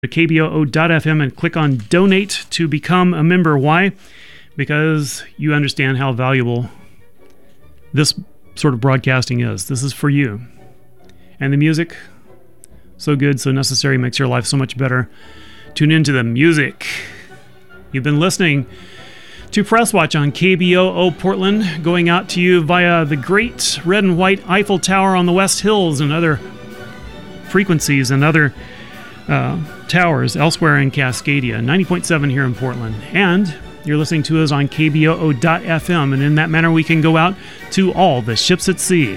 to kboo.fm and click on donate to become a member. Why? Because you understand how valuable this sort of broadcasting is. This is for you. And the music, so good, so necessary, makes your life so much better. Tune into the music. You've been listening to Press Watch on KBOO Portland, going out to you via the great red and white Eiffel Tower on the West Hills and other frequencies and other towers elsewhere in Cascadia, 90.7 here in Portland. And you're listening to us on kboo.fm, and in that manner we can go out to all the ships at sea.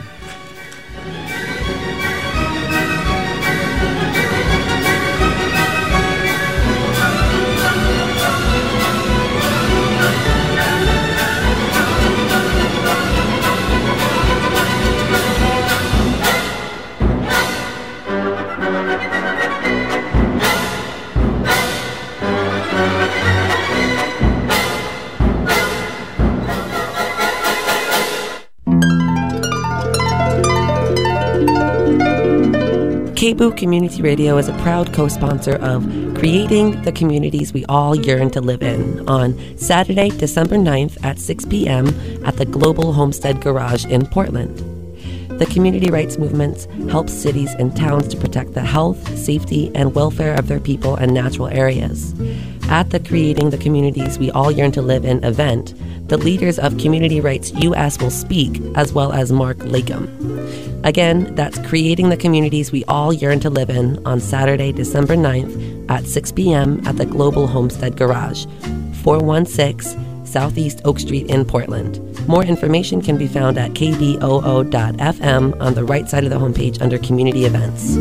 KBOO Community Radio is a proud co-sponsor of Creating the Communities We All Yearn to Live In on Saturday, December 9th at 6 p.m. at the Global Homestead Garage in Portland. The community rights movement helps cities and towns to protect the health, safety, and welfare of their people and natural areas. At the Creating the Communities We All Yearn to Live In event, the leaders of Community Rights US will speak, as well as Mark Lakem. Again, that's Creating the Communities We All Yearn to Live In on Saturday, December 9th at 6 p.m. at the Global Homestead Garage, 416 Southeast Oak Street in Portland. More information can be found at kboo.fm on the right side of the homepage under Community Events.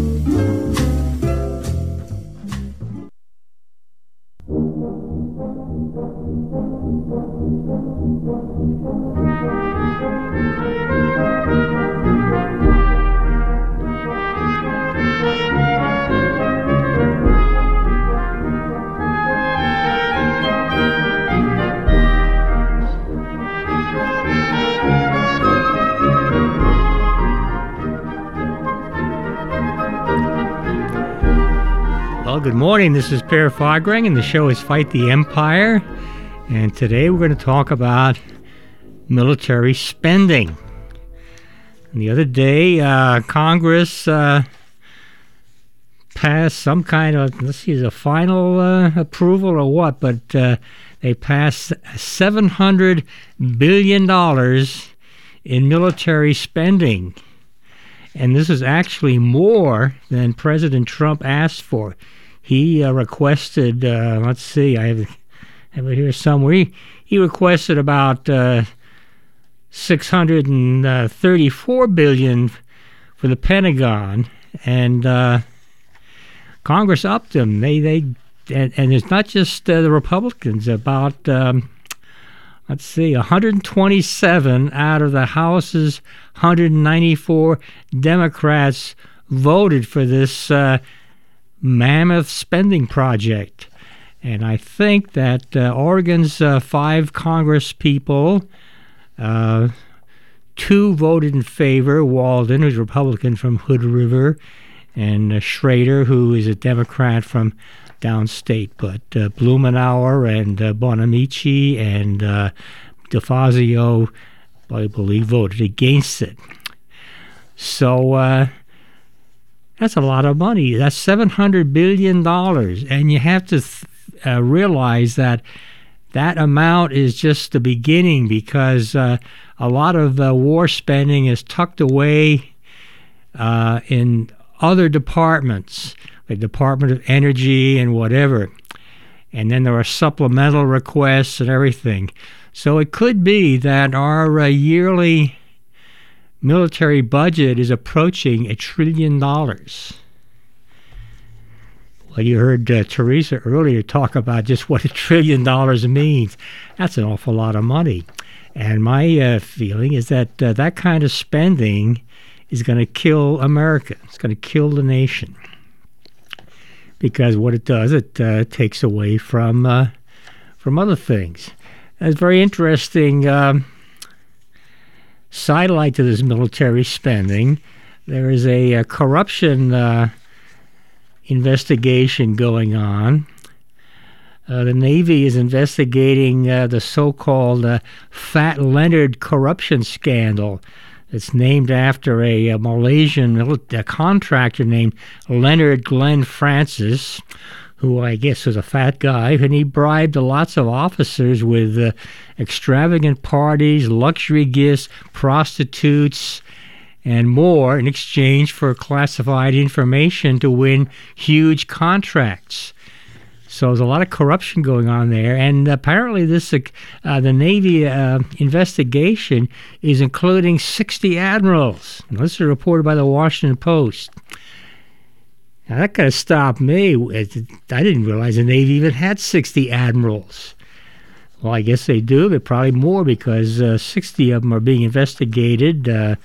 Good morning, this is Per Fagereng, and the show is Fight the Empire. And today we're going to talk about military spending. And the other day, Congress passed some kind of, let's see, a final approval or what, but they passed $700 billion in military spending. And this is actually more than President Trump asked for. He requested, let's see, I have it here somewhere. He requested about $634 billion for the Pentagon, and Congress upped them. And it's not just the Republicans. About let's see, 127 out of the House's 194 Democrats voted for this mammoth spending project. And I think that Oregon's 5 Congress people, 2 voted in favor. Walden, who's a Republican from Hood River, and Schrader, who is a Democrat from downstate. But Blumenauer and Bonamici and DeFazio, I believe, voted against it. So that's a lot of money. That's $700 billion. And you have to realize that that amount is just the beginning, because a lot of war spending is tucked away in other departments, the Department of Energy and whatever. And then there are supplemental requests and everything. So it could be that our yearly military budget is approaching $1 trillion. Well, you heard Teresa earlier talk about just what $1 trillion means. That's an awful lot of money. And my feeling is that that kind of spending is going to kill America. It's going to kill the nation. Because what it does, it takes away from other things. It's very interesting sidelight to this military spending. There is a corruption investigation going on. The Navy is investigating the so-called Fat Leonard corruption scandal. It's named after a Malaysian contractor named Leonard Glenn Francis, who I guess was a fat guy, and he bribed lots of officers with extravagant parties, luxury gifts, prostitutes, and more in exchange for classified information to win huge contracts. So there's a lot of corruption going on there, and apparently this the Navy investigation is including 60 admirals. Now, this is reported by the Washington Post. Now, that kind of stopped me. I didn't realize the Navy even had 60 admirals. Well, I guess they do. They're probably more because 60 of them are being investigated.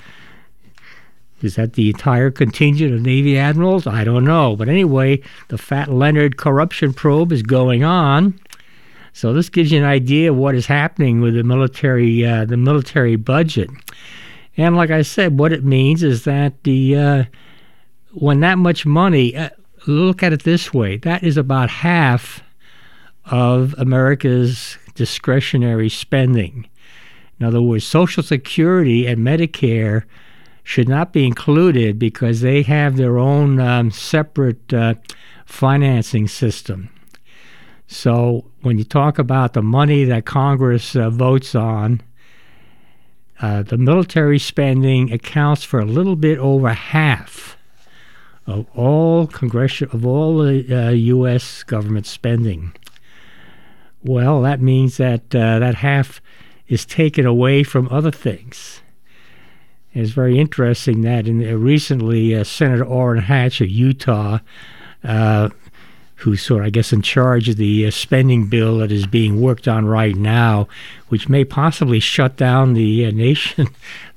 Is that the entire contingent of Navy admirals? I don't know. But anyway, the Fat Leonard corruption probe is going on. So this gives you an idea of what is happening with the military budget. And like I said, what it means is that when that much money, look at it this way, that is about half of America's discretionary spending. In other words, Social Security and Medicare should not be included because they have their own separate financing system. So when you talk about the money that Congress votes on, the military spending accounts for a little bit over half of all the U.S. government spending. Well, that means that that half is taken away from other things. It's very interesting that recently Senator Orrin Hatch of Utah, who's sort of, I guess, in charge of the spending bill that is being worked on right now, which may possibly shut down the nation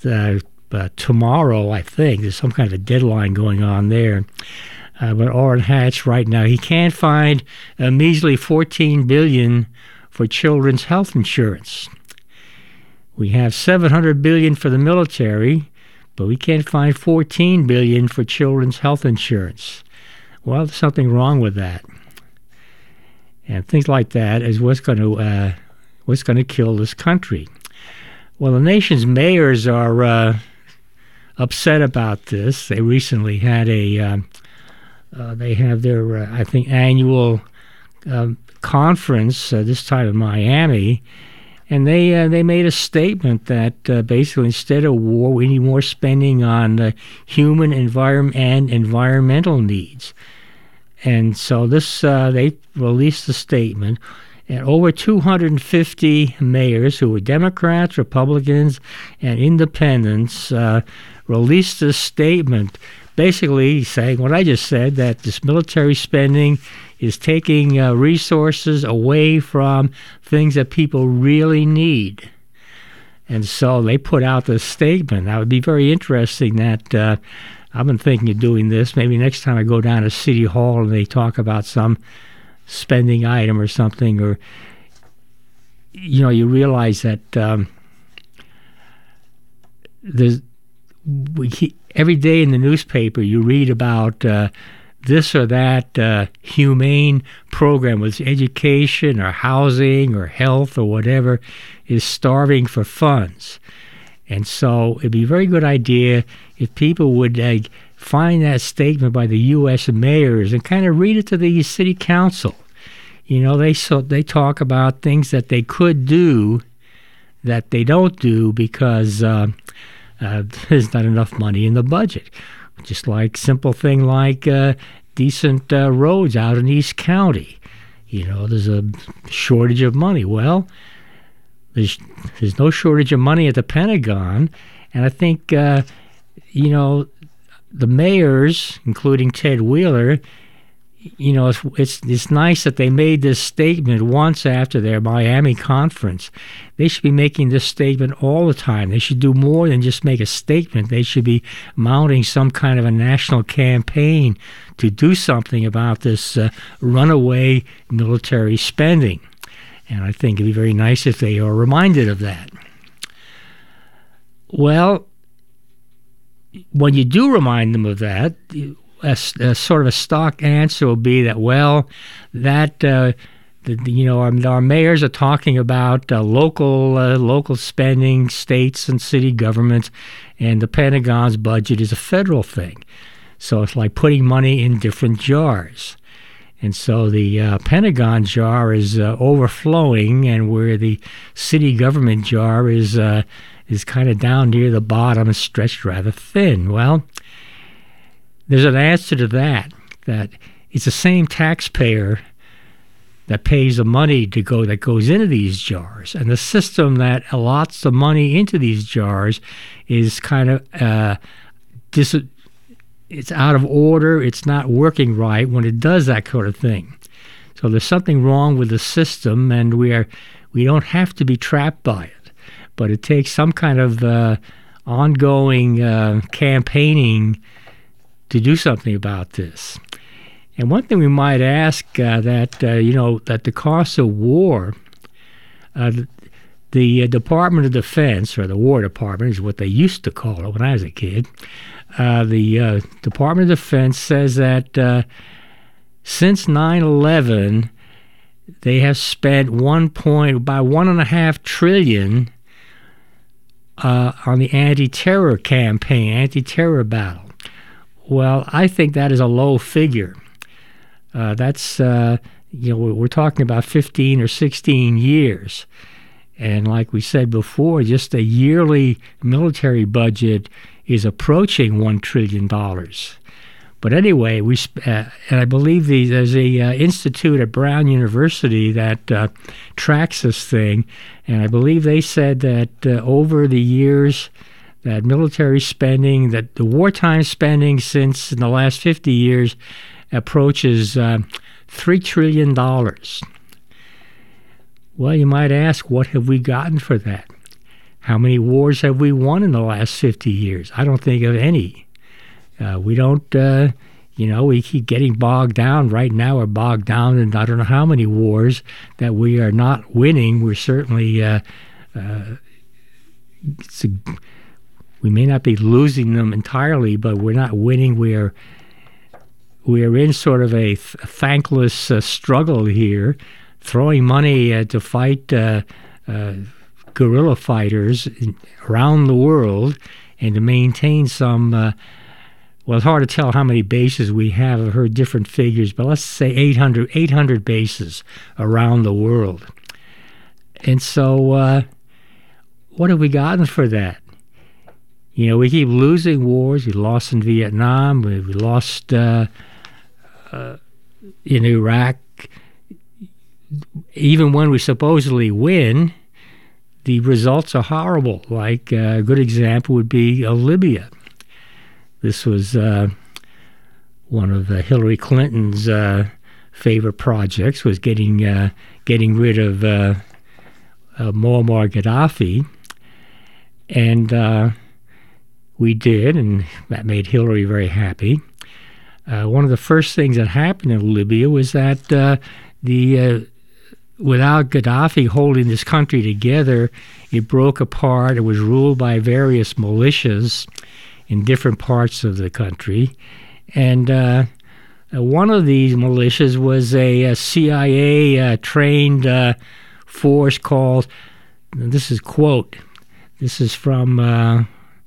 tomorrow, I think. There's some kind of a deadline going on there. But Orrin Hatch right now, he can't find a measly $14 billion for children's health insurance. We have $700 billion for the military, but we can't find $14 billion for children's health insurance. Well, there's something wrong with that. And things like that is what's going to kill this country. Well, the nation's mayors are upset about this. They recently had they have their I think annual conference this time in Miami. And they made a statement that basically instead of war, we need more spending on human environment and environmental needs. And so they released a statement, and over 250 mayors who were Democrats, Republicans, and independents released a statement basically saying what I just said, that this military spending is taking resources away from things that people really need. And so they put out this statement. That would be very interesting that I've been thinking of doing this. Maybe next time I go down to City Hall and they talk about some spending item or something, or, you realize that every day in the newspaper you read about this or that humane program, with education or housing or health or whatever, is starving for funds. And so it'd be a very good idea if people would find that statement by the U.S. mayors and kind of read it to the city council. They talk about things that they could do that they don't do because there's not enough money in the budget. Just like simple thing like decent roads out in East County. There's a shortage of money. Well, there's no shortage of money at the Pentagon, and I think the mayors, including Ted Wheeler, it's nice that they made this statement once after their Miami conference. They should be making this statement all the time. They should do more than just make a statement. They should be mounting some kind of a national campaign to do something about this runaway military spending. And I think it'd be very nice if they are reminded of that. Well, when you do remind them of that, a sort of a stock answer will be that, well, that our mayors are talking about local spending, states and city governments, and the Pentagon's budget is a federal thing. So it's like putting money in different jars. And so the Pentagon jar is overflowing, and where the city government jar is kind of down near the bottom and stretched rather thin. Well, there's an answer to that it's the same taxpayer that pays the money that goes into these jars, and the system that allots the money into these jars is kind of it's out of order. It's not working right when it does that kind of thing. So there's something wrong with the system, and we don't have to be trapped by it, but it takes some kind of ongoing campaigning to do something about this. And one thing we might ask that the cost of war, the Department of Defense, or the War Department is what they used to call it when I was a kid. The Department of Defense says that since 9/11, they have spent about $1.5 trillion on the anti-terror campaign, anti-terror battle. Well, I think that is a low figure. That's we're talking about 15 or 16 years. And like we said before, just the yearly military budget is approaching $1 trillion. But anyway, and I believe there's a institute at Brown University that tracks this thing, and I believe they said that over the years, that military spending, that the wartime spending since in the last 50 years approaches $3 trillion. Well, you might ask, what have we gotten for that? How many wars have we won in the last 50 years? I don't think of any. We don't, we keep getting bogged down. Right now we're bogged down in I don't know how many wars that we are not winning. We're certainly, we may not be losing them entirely, but we're not winning. We are in sort of a thankless struggle here, throwing money to fight guerrilla fighters around the world and to maintain some, it's hard to tell how many bases we have. I've heard different figures, but let's say 800 bases around the world. And so what have we gotten for that? We keep losing wars. We lost in Vietnam. We lost in Iraq. Even when we supposedly win, the results are horrible. Like a good example would be Libya. This was one of Hillary Clinton's favorite projects, was getting rid of Muammar Gaddafi. And we did, and that made Hillary very happy. One of the first things that happened in Libya was that without Gaddafi holding this country together, it broke apart. It was ruled by various militias in different parts of the country. And one of these militias was a CIA-trained force called, this is from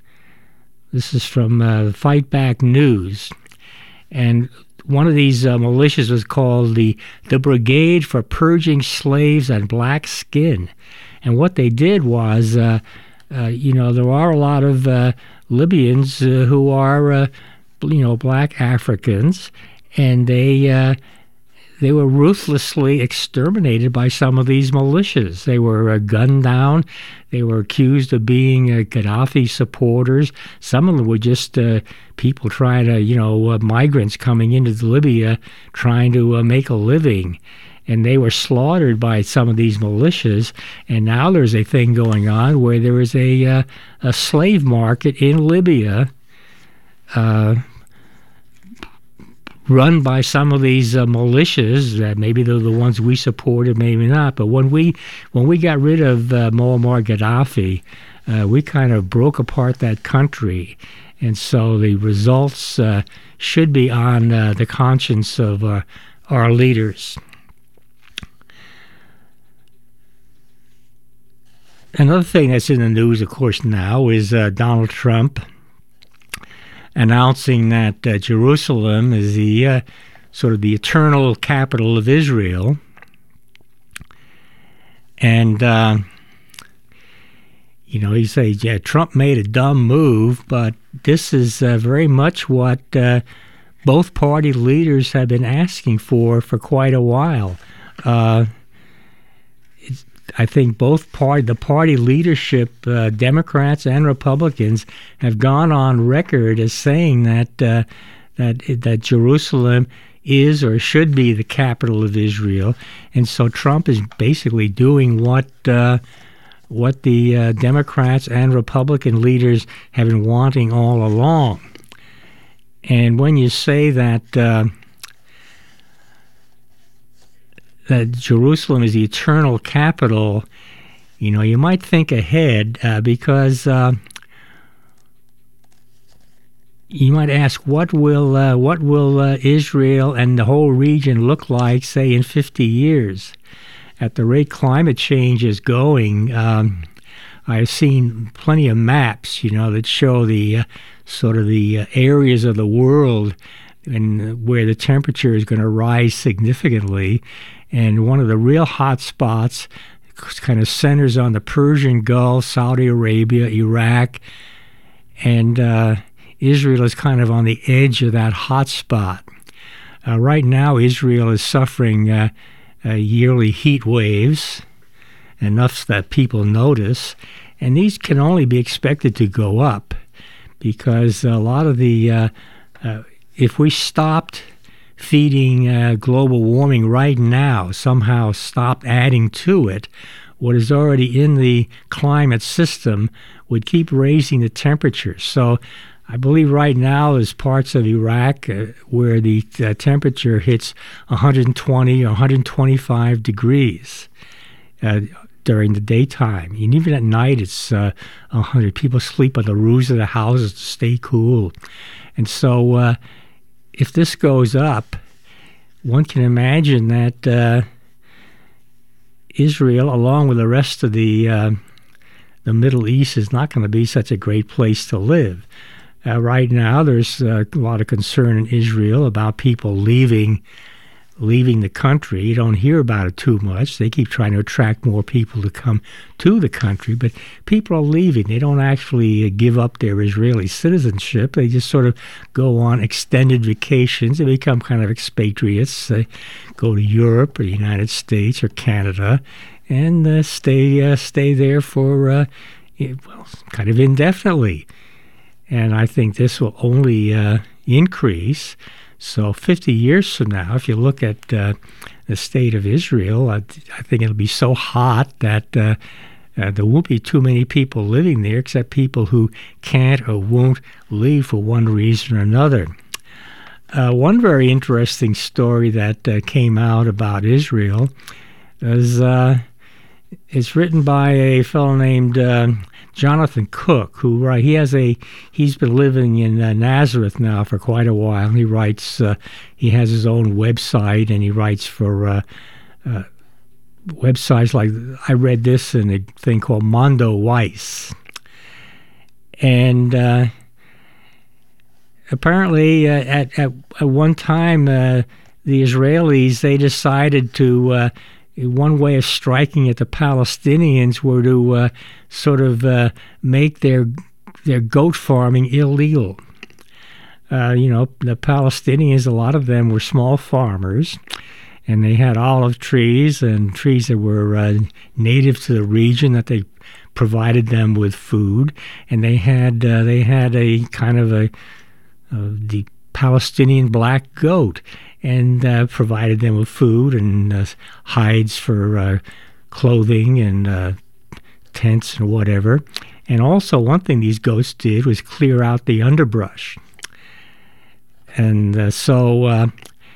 Fight Back News. And one of these militias was called the Brigade for Purging Slaves and Black Skin. And what they did was, there are a lot of Libyans who are, black Africans, and they were ruthlessly exterminated by some of these militias. They were gunned down. They were accused of being Gaddafi supporters. Some of them were just people trying to, migrants coming into Libya trying to make a living. And they were slaughtered by some of these militias. And now there's a thing going on where there is a slave market in Libya run by some of these militias that maybe they're the ones we supported, maybe not. But when we got rid of Muammar Gaddafi, we kind of broke apart that country. And so the results should be on the conscience of our leaders. Another thing that's in the news, of course, now is Donald Trump announcing that Jerusalem is the sort of the eternal capital of Israel. And, he says, yeah, Trump made a dumb move, but this is very much what both party leaders have been asking for quite a while. I think the party leadership, Democrats and Republicans, have gone on record as saying that Jerusalem is or should be the capital of Israel, and so Trump is basically doing what the Democrats and Republican leaders have been wanting all along. And when you say that Jerusalem is the eternal capital, you might think ahead because you might ask, what will Israel and the whole region look like, say, in 50 years? At the rate climate change is going, I've seen plenty of maps, that show the sort of the areas of the world and where the temperature is going to rise significantly. And one of the real hot spots kind of centers on the Persian Gulf, Saudi Arabia, Iraq, and Israel is kind of on the edge of that hot spot. Right now, Israel is suffering yearly heat waves, enough that people notice, and these can only be expected to go up because a lot of the, if we stopped feeding global warming right now, somehow stopped adding to it, what is already in the climate system would keep raising the temperature. So I believe right now there's parts of Iraq where the temperature hits 120 or 125 degrees during the daytime. And even at night it's 100. People sleep on the roofs of the houses to stay cool. And so if this goes up, one can imagine that Israel, along with the rest of the Middle East, is not going to be such a great place to live. Right now, there's a lot of concern in Israel about people leaving the country. You don't hear about it too much. They keep trying to attract more people to come to the country, but people are leaving. They don't actually give up their Israeli citizenship. They just sort of go on extended vacations. They become kind of expatriates. They go to Europe or the United States or Canada and stay there for kind of indefinitely. And I think this will only increase. So 50 years from now, if you look at the state of Israel, I think it'll be so hot that there won't be too many people living there except people who can't or won't leave for one reason or another. One very interesting story that came out about Israel is it's written by a fellow named Jonathan Cook, who he's been living in Nazareth now for quite a while. He writes, he has his own website, and he writes for websites like, I read this in a thing called Mondo Weiss. And apparently at one time, the Israelis, they decided to one way of striking at the Palestinians were to sort of make their goat farming illegal. The Palestinians, a lot of them were small farmers, and they had olive trees and trees that were native to the region that they provided them with food, and they had a kind of the Palestinian black goat, and provided them with food and hides for clothing and tents and whatever. And also one thing these goats did was clear out the underbrush. And so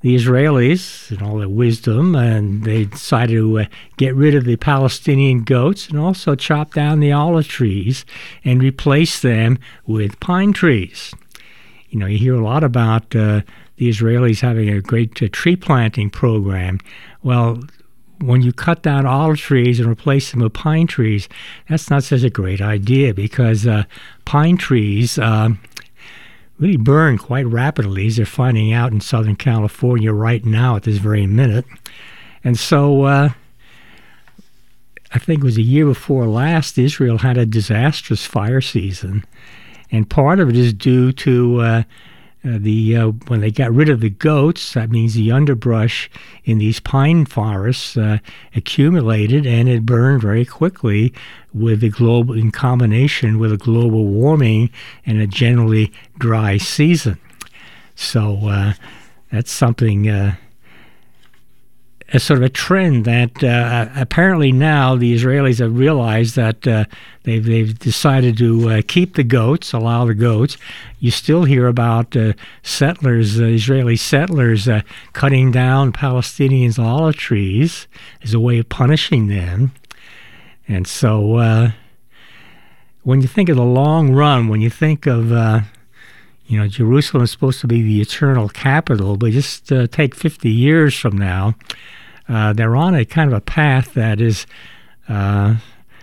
the Israelis, in all their wisdom, and they decided to get rid of the Palestinian goats and also chop down the olive trees and replace them with pine trees. You know, you hear a lot about the Israelis having a great tree planting program. Well, when you cut down olive trees and replace them with pine trees, that's not such a great idea, because pine trees really burn quite rapidly, as they're finding out in Southern California right now at this very minute. And so I think it was the year before last, Israel had a disastrous fire season. And part of it is due to when they got rid of the goats, that means the underbrush in these pine forests accumulated, and it burned very quickly in combination with a global warming and a generally dry season. So that's something, a sort of a trend that apparently now the Israelis have realized that they've decided to keep the goats, allow the goats. You still hear about settlers, Israeli settlers, cutting down Palestinians' olive trees as a way of punishing them. And so when you think of the long run, when you think of Jerusalem is supposed to be the eternal capital, but just take 50 years from now, they're on a kind of a path that is not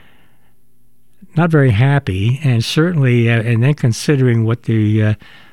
very happy, and certainly, and then considering what the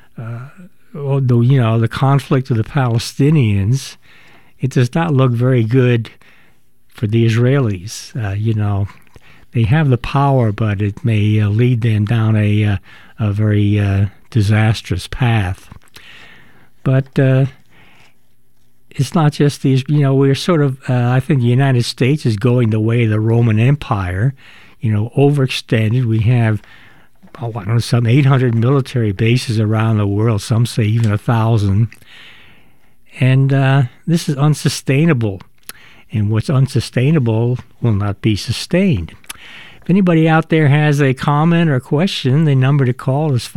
conflict with the Palestinians, it does not look very good for the Israelis. They have the power, but it may lead them down a very disastrous path. But it's not just these, we're sort of, I think the United States is going the way of the Roman Empire, overextended. We have, some 800 military bases around the world, some say even 1,000. And this is unsustainable. And what's unsustainable will not be sustained. If anybody out there has a comment or question, the number to call is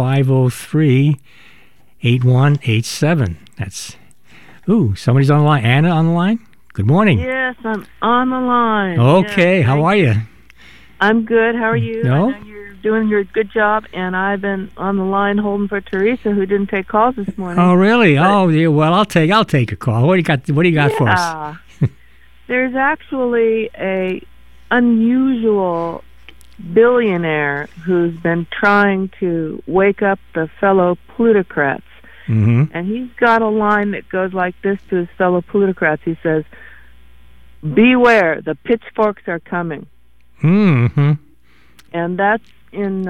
503-8187. That's... Ooh, somebody's on the line. Anna on the line? Good morning. Yes, I'm on the line. Okay, yes, how are you? I'm good. How are you? No? I know you're doing your good job, and I've been on the line holding for Teresa, who didn't take calls this morning. Oh, really? But, yeah, well, I'll take a call. What do you got for us? There's actually a unusual billionaire who's been trying to wake up the fellow plutocrats. Mm-hmm. And he's got a line that goes like this to his fellow plutocrats. He says, "Beware, the pitchforks are coming." Mm-hmm. And that's in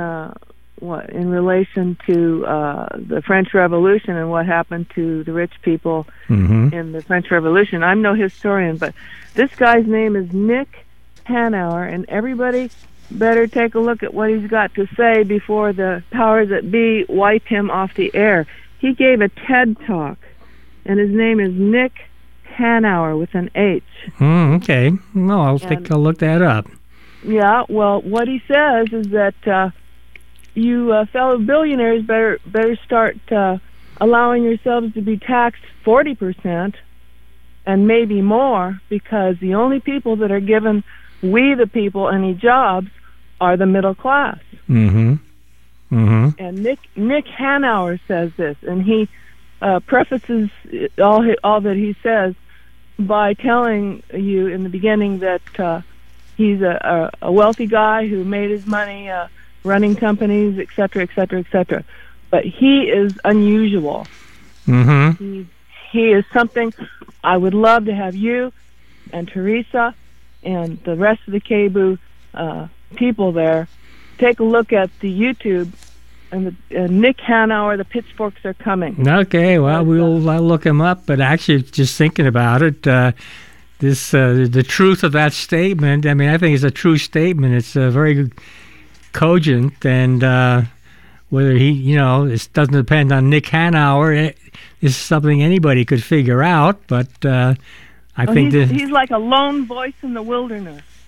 relation to the French Revolution and what happened to the rich people in the French Revolution. I'm no historian, but this guy's name is Nick Hanauer, and everybody better take a look at what he's got to say before the powers that be wipe him off the air. He gave a TED Talk, and his name is Nick Hanauer with an H. Okay. No, I'll look that up. Yeah, well, what he says is that you fellow billionaires better start allowing yourselves to be taxed 40% and maybe more, because the only people that are giving we the people any jobs are the middle class. Mm-hmm. Mm-hmm. And Nick Hanauer says this, and he prefaces all that he says by telling you in the beginning that he's a wealthy guy who made his money running companies, et cetera, et cetera, et cetera. But he is unusual. Mm-hmm. He is something I would love to have you and Teresa and the rest of the KBOO people there take a look at the YouTube and the Nick Hanauer, the pitchforks are coming. Okay, well, I'll look him up. But actually, just thinking about it, the truth of that statement, I mean, I think it's a true statement. It's very cogent, and whether it doesn't depend on Nick Hanauer. It's something anybody could figure out, but I think he's like a lone voice in the wilderness.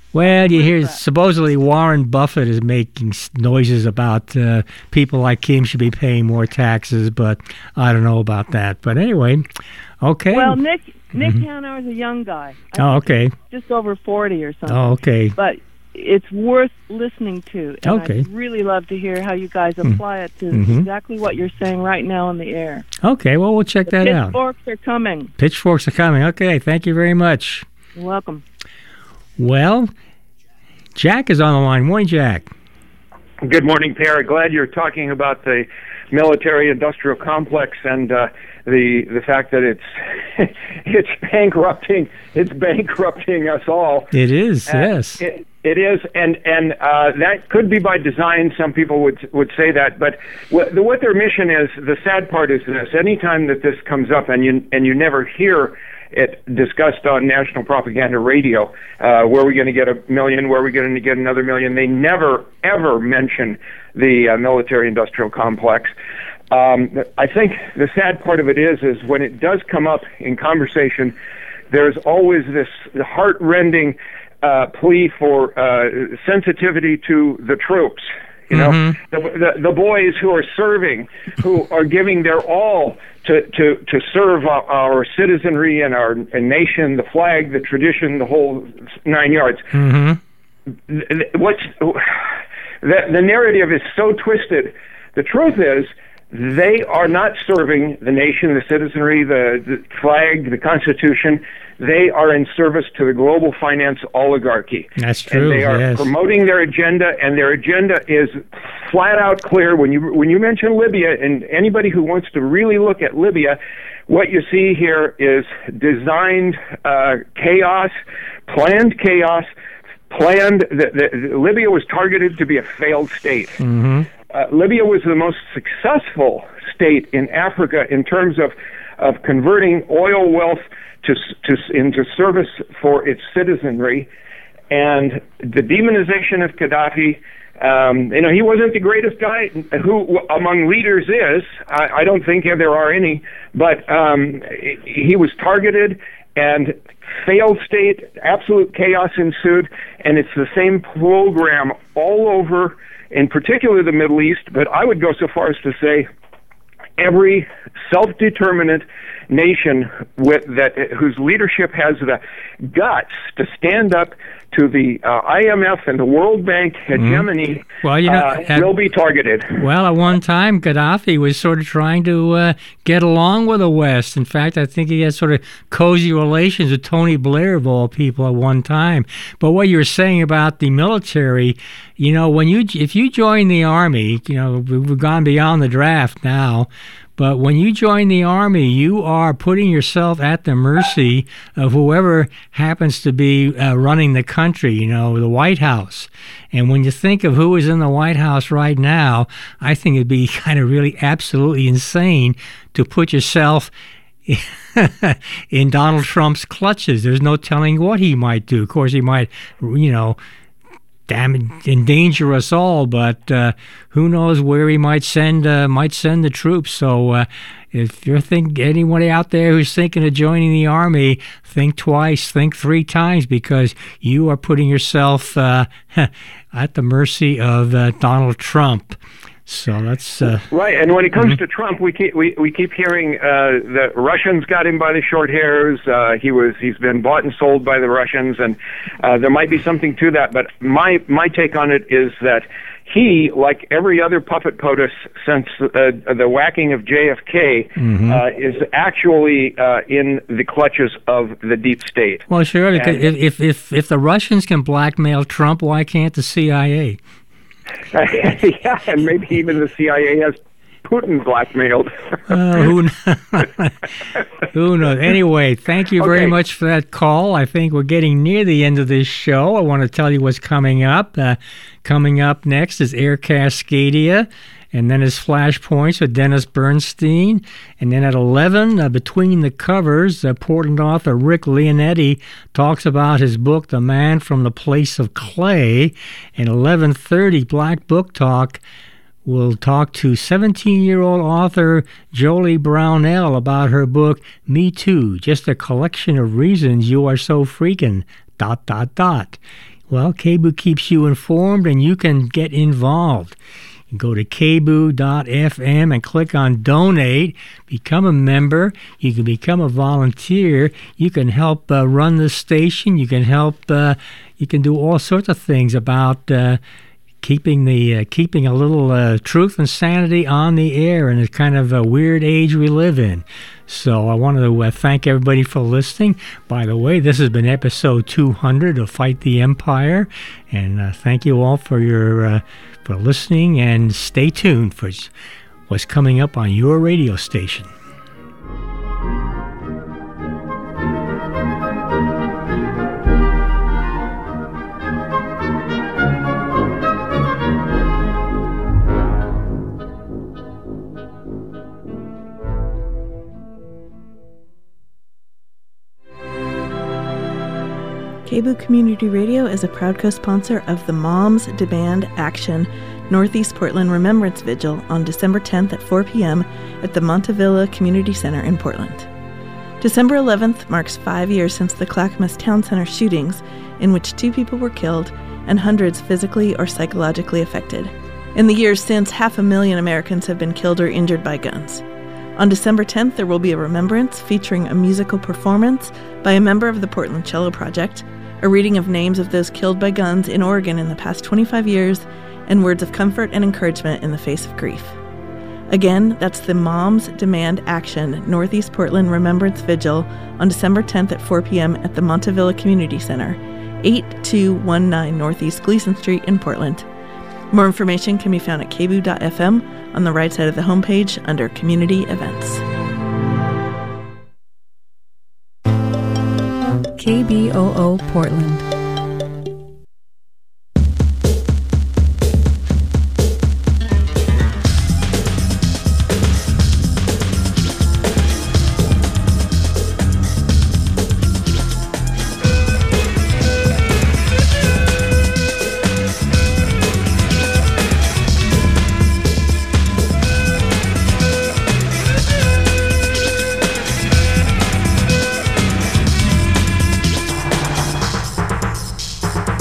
Well, you hear supposedly Warren Buffett is making noises about people like him should be paying more taxes, but I don't know about that. But anyway, okay. Well, Nick Hanauer is a young guy. Okay. Just over 40 or something. Oh, okay. But it's worth listening to. And Okay. I'd really love to hear how you guys apply it to exactly what you're saying right now on the air. Okay, well, we'll check that out. Pitchforks are coming. Pitchforks are coming. Okay, thank you very much. You're welcome. Well, Jack is on the line. Morning, Jack. Good morning, Per. Glad you're talking about the military-industrial complex and the fact that it's bankrupting us all. It is, yes. It is, and that could be by design. Some people would say that, but what their mission is. The sad part is this: anytime that this comes up, and you never hear it discussed on national propaganda radio, where are we going to get 1 million, where are we going to get another 1 million, they never, ever mention the military-industrial complex. I think the sad part of it is when it does come up in conversation, there's always this heart-rending plea for sensitivity to the troops. You know, the boys who are serving, who are giving their all to serve our citizenry and our nation, the flag, the tradition, the whole 9 yards. The narrative is so twisted. The truth is, they are not serving the nation, the citizenry, the flag, the Constitution. They are in service to the global finance oligarchy. That's true. And they are promoting their agenda, and their agenda is flat out clear. When you mention Libya, and anybody who wants to really look at Libya, what you see here is designed chaos, planned chaos. Libya was targeted to be a failed state. Libya was the most successful state in Africa in terms of converting oil wealth into service for its citizenry, and the demonization of Gaddafi. He wasn't the greatest guy who among leaders is. I don't think there are any, but he was targeted and failed state. Absolute chaos ensued, and it's the same program all over, in particular the Middle East, but I would go so far as to say every self-determinate nation whose leadership has the guts to stand up to the IMF and the World Bank hegemony will be targeted. Well, at one time, Gaddafi was sort of trying to get along with the West. In fact, I think he had sort of cozy relations with Tony Blair, of all people, at one time. But what you were saying about the military, if you join the Army, we've gone beyond the draft now, but when you join the Army, you are putting yourself at the mercy of whoever happens to be running the country, the White House. And when you think of who is in the White House right now, I think it'd be kind of really absolutely insane to put yourself in Donald Trump's clutches. There's no telling what he might do. Of course, he might, endanger us all, but who knows where he might send the troops. So if you're anybody out there who's thinking of joining the Army, think twice, think 3 times, because you are putting yourself at the mercy of Donald Trump. So that's right. And when it comes to Trump, we keep hearing the Russians got him by the short hairs. He's been bought and sold by the Russians, and there might be something to that. But my take on it is that he, like every other puppet POTUS since the whacking of JFK, is actually in the clutches of the deep state. Well, sure. If the Russians can blackmail Trump, why can't the CIA? Yeah, and maybe even the CIA has Putin blackmailed. Who knows? Anyway, thank you very much for that call. I think we're getting near the end of this show. I want to tell you what's coming up. Coming up next is Air Cascadia, and then is Flashpoints with Dennis Bernstein. And then at 11, Between the Covers, Portland author Rick Leonetti talks about his book, The Man from the Place of Clay. And 11:30, Black Book Talk, we'll talk to 17-year-old author Jolie Brownell about her book, Me Too, Just a Collection of Reasons You Are So Freakin', ... Well, KBOO keeps you informed, and you can get involved. You go to kboo.fm and click on Donate. Become a member. You can become a volunteer. You can help run the station. You can help. You can do all sorts of things about keeping a little truth and sanity on the air in this kind of a weird age we live in. So I want to thank everybody for listening. By the way, this has been episode 200 of Fight the Empire, and thank you all for your for listening, and stay tuned for what's coming up on your radio station. KBOO Community Radio is a proud co-sponsor of the Moms Demand Action Northeast Portland Remembrance Vigil on December 10th at 4 p.m. at the Montavilla Community Center in Portland. December 11th marks 5 years since the Clackamas Town Center shootings, in which 2 people were killed and hundreds physically or psychologically affected. In the years since, 500,000 Americans have been killed or injured by guns. On December 10th, there will be a remembrance featuring a musical performance by a member of the Portland Cello Project, a reading of names of those killed by guns in Oregon in the past 25 years, and words of comfort and encouragement in the face of grief. Again, that's the Moms Demand Action Northeast Portland Remembrance Vigil on December 10th at 4 p.m. at the Montavilla Community Center, 8219 Northeast Gleason Street in Portland. More information can be found at kboo.fm on the right side of the homepage under Community Events. KBOO Portland